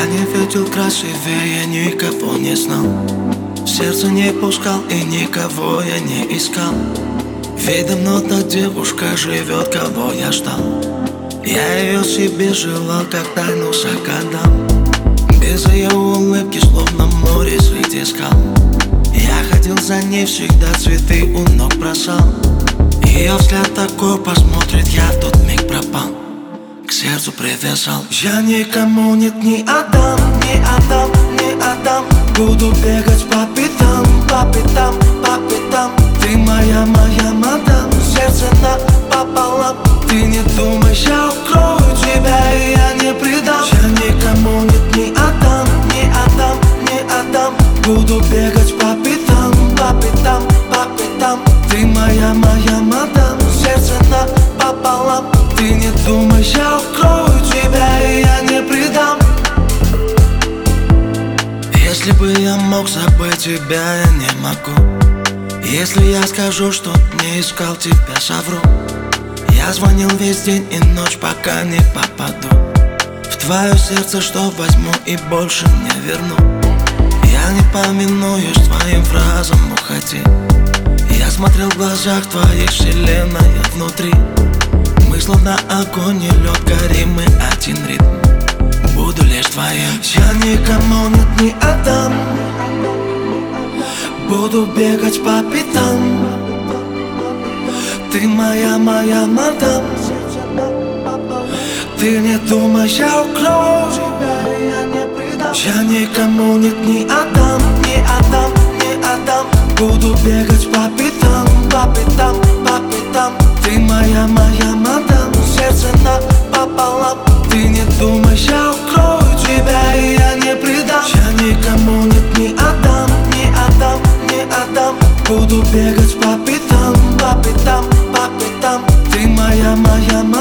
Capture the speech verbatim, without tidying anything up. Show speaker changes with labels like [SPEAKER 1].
[SPEAKER 1] не видел красивее, никого не знал. В сердце не пускал и никого я не искал. Видно, та девушка живет, кого я ждал. Я ее себе желал, как тайну загадал. Без ее улыбки, словно море среди скал. Я ходил за ней, всегда цветы у ног бросал. Ее взгляд такой посмотрит, я в тот миг пропал. К сердцу привязал. Я никому нет не отдам, не отдам, не отдам. Буду бегать по пятам, по пятам, по пятам. Ты моя, моя мадам, сердце напополам. Ты не думай, я укрою тебя и я не предам. Я никому нет не отдам, не отдам, не отдам. Буду бегать по пятам, по пятам, по пятам. Ты моя, моя мадам, сердце напополам. Ты не думай, я укрою тебя и я не предам. Если бы я мог забыть тебя, я не могу. Если я скажу, что не искал тебя, совру. Я звонил весь день и ночь, пока не попаду в твое сердце, что возьму и больше не верну. Я не повинуюсь твоим фразам, уходи. Я смотрел в глазах твоих, вселенная внутри. Мы словно огонь и лед, горим мы один ритм. Буду лишь твоим. Я никому нет не отдам. Буду бегать по пятам. Ты моя, моя мадам. Ты не думай, я укрою тебя и я не предам. Я никому нет не отдам, не отдам, не отдам. Буду бегать по пятам, по пятам, по пятам. Ты моя, моя мадам, сердце напополам. Ты не думай, я укрою тебя и я не предам. Я никому нет не отдам, не отдам, не отдам. Буду бегать по пятам, по пятам, по пятам. Ты моя, моя мадам.